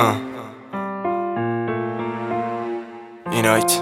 اینایت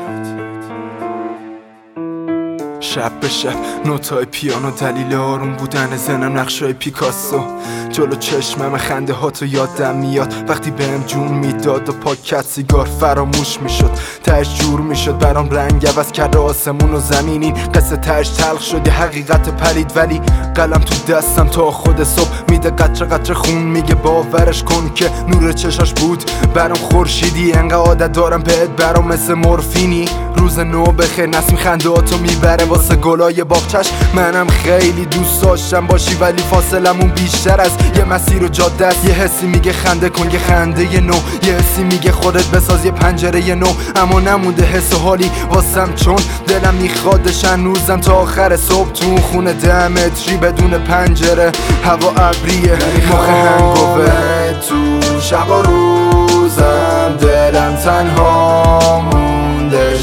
شب به شب نوتای پیانو دلیل آروم بودن زنم نقشای پیکاسو جلو چشمم خنده هاتو یادم میاد وقتی بهم جون میداد و پاکت سیگار فراموش میشد تهش جور میشد برام رنگ عوض کرده آسمون و زمینی قصه تهش تلخ شد یه حقیقت پلید ولی قلم تو دستم تا خود صبح میده قطره قطره خون میگه باورش کن که نور چشاش بود برام خورشیدی انقدر عادت دارم بهت برام مثل مورفینی روز نو بخیر نسیم خندهاتو میبره واسه گلای باغچش منم خیلی دوست داشتم باشی ولی فاصلمون بیشتر از یه مسیر و جاده است یه حسی میگه خنده کن یه خنده نو یه حسی میگه خودت بساز یه پنجره نو اما نمونده حس و حالی واسم چون دلم میخوادش هنوزم تا آخر صبح تو خونه 10 متری بدون پنجره هوا ابریه مخ هنگوه تو شب و روزم دلم تنها موندش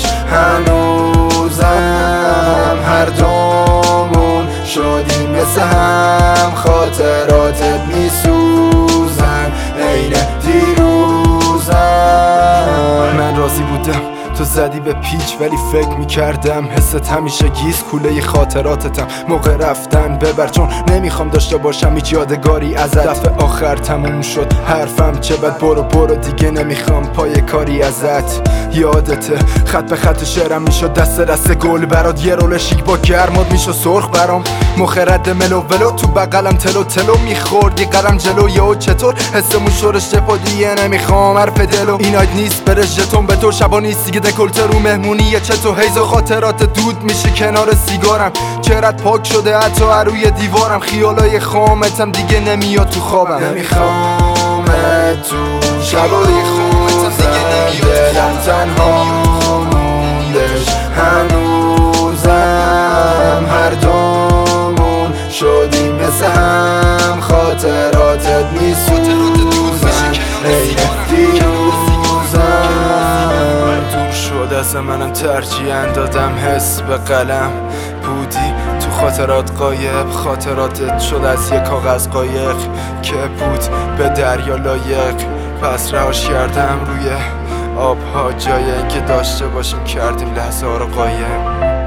هنوزم هر دومون شدیم مثل هم خاطراتت میسوزن عین دیروزم من راضی بودم تو زدی به پیچ ولی فکر میکردم حست همیشه گیز کوله خاطراتتم موقع رفتن ببر چون نمیخوام داشته باشم هیچ یادگاری ازت دفعه آخر تموم شد حرفم چه بد برو دیگه نمیخوام پای کاری ازت یادته خط به خط شعرم میشد دست گل برات یه رول شیک با گرمات میشد سرخ برام مخرد ملو ولو تو بغلم تلو میخورد یه قلم جلو یهو چطور حسمون شورش دیگه نمیخوام حرف دلو اینایت نیست بره ژتون به تو شبا نیست دیگه دکلته رو مهمونیه چطور هیز و خاطرات دود میشه کنار سیگارم چهرت پاک شده حتی روی دیوارم خیالای خامتم دیگه نمیاد تو خوابم نمیخوام تو شبای خوزم دلم تنها موندش هنوزم هر دومون شدیم مثل هم خاطراتت میسوزن عین دیروزم دور شد از منم ترجیح دادم حس به قلم بودی تو خاطرات قایب خاطراتت شد از یک کاغذ قایق که بود به دریا لایق پس رهاش کردم روی آبها جای اینکه داشته باشیم کردیم لحظه ها رو قایم